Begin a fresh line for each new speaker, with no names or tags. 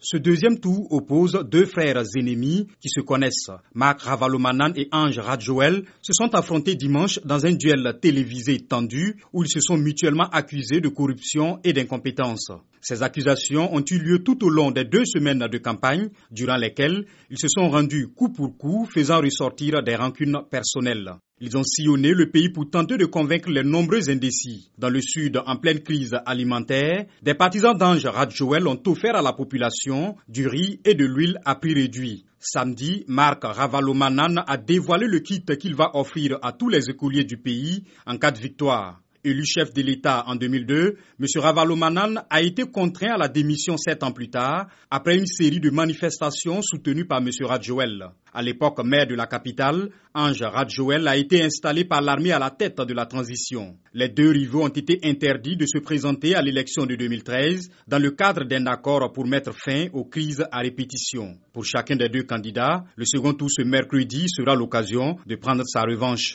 Ce deuxième tour oppose deux frères ennemis qui se connaissent. Marc Ravalomanane et Ange Radjoel se sont affrontés dimanche dans un duel télévisé tendu où ils se sont mutuellement accusés de corruption et d'incompétence. Ces accusations ont eu lieu tout au long des 2 semaines de campagne, durant lesquelles ils se sont rendus coup pour coup, faisant ressortir des rancunes personnelles. Ils ont sillonné le pays pour tenter de convaincre les nombreux indécis. Dans le sud, en pleine crise alimentaire, des partisans d'Ange Radjoel ont offert à la population du riz et de l'huile à prix réduit. Samedi, Marc Ravalomanane a dévoilé le kit qu'il va offrir à tous les écoliers du pays en cas de victoire. Élu chef de l'État en 2002, M. Ravalomanane a été contraint à la démission 7 ans plus tard, après une série de manifestations soutenues par M. Radjoel. À l'époque maire de la capitale, Ange Radjoel a été installé par l'armée à la tête de la transition. Les deux rivaux ont été interdits de se présenter à l'élection de 2013 dans le cadre d'un accord pour mettre fin aux crises à répétition. Pour chacun des deux candidats, le second tour ce mercredi sera l'occasion de prendre sa revanche.